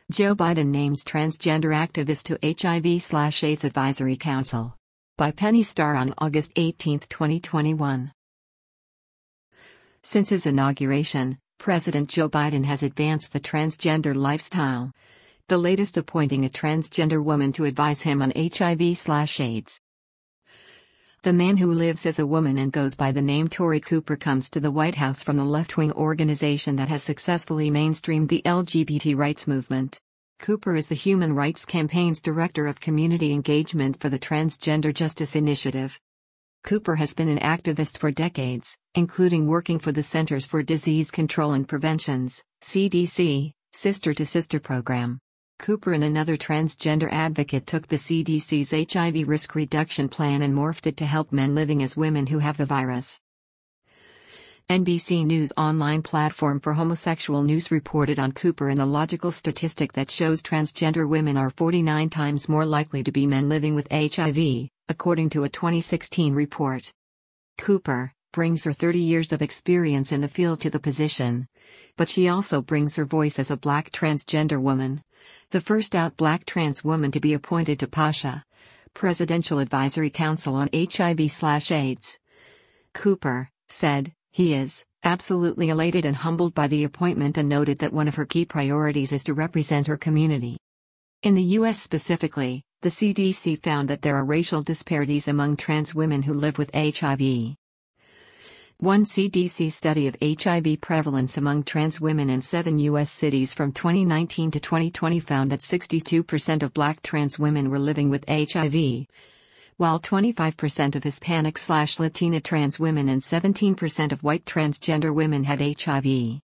Joe Biden names transgender activist to HIV/AIDS Advisory Council. By Penny Starr on August 18, 2021. Since his inauguration, President Joe Biden has advanced the transgender lifestyle. The latest appointing a transgender woman to advise him on HIV/AIDS. The man who lives as a woman and goes by the name Tori Cooper comes to the White House from the left-wing organization that has successfully mainstreamed the LGBT rights movement. Cooper is the Human Rights Campaign's Director of Community Engagement for the Transgender Justice Initiative. Cooper has been an activist for decades, including working for the Centers for Disease Control and Prevention's CDC Sister to Sister program. Cooper and another transgender advocate took the CDC's HIV risk reduction plan and morphed it to help men living as women who have the virus. NBC News online platform for homosexual news reported on Cooper and a logical statistic that shows transgender women are 49 times more likely to be men living with HIV, according to a 2016 report. Cooper brings her 30 years of experience in the field to the position. But she also brings her voice as a Black transgender woman. The first out Black trans woman to be appointed to PASHA, Presidential Advisory Council on HIV/AIDS. Cooper said he is absolutely elated and humbled by the appointment and noted that one of her key priorities is to represent her community. In the U.S. specifically, the CDC found that there are racial disparities among trans women who live with HIV. One CDC study of HIV prevalence among trans women in 7 U.S. cities from 2019 to 2020 found that 62% of Black trans women were living with HIV, while 25% of Hispanic/Latina trans women and 17% of white transgender women had HIV.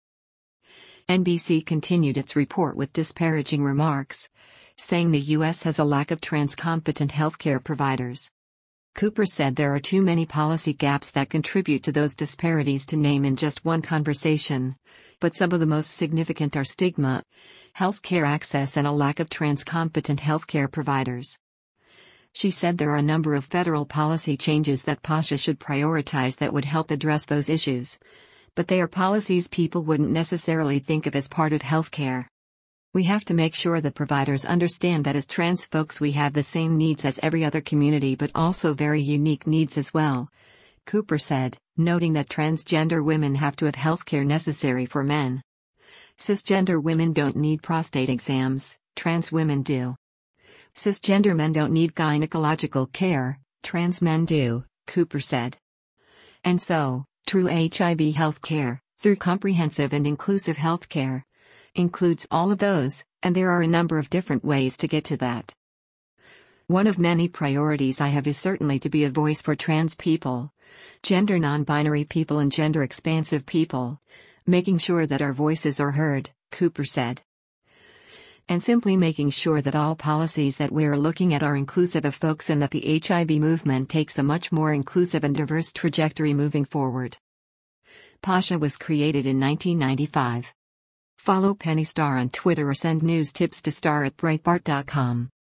NBC continued its report with disparaging remarks, saying the U.S. has a lack of trans-competent healthcare providers. Cooper said there are too many policy gaps that contribute to those disparities to name in just one conversation, but some of the most significant are stigma, healthcare access, and a lack of trans-competent healthcare providers. She said there are a number of federal policy changes that PASHA should prioritize that would help address those issues, but they are policies people wouldn't necessarily think of as part of healthcare. We have to make sure that providers understand that as trans folks we have the same needs as every other community but also very unique needs as well, Cooper said, noting that transgender women have to have healthcare necessary for men. Cisgender women don't need prostate exams, trans women do. Cisgender men don't need gynecological care, trans men do, Cooper said. And so, true HIV healthcare, through comprehensive and inclusive healthcare, includes all of those, and there are a number of different ways to get to that. One of many priorities I have is certainly to be a voice for trans people, gender non-binary people and gender-expansive people, making sure that our voices are heard, Cooper said. And simply making sure that all policies that we're looking at are inclusive of folks and that the HIV movement takes a much more inclusive and diverse trajectory moving forward. PASHA was created in 1995. Follow Penny Starr on Twitter or send news tips to star@breitbart.com.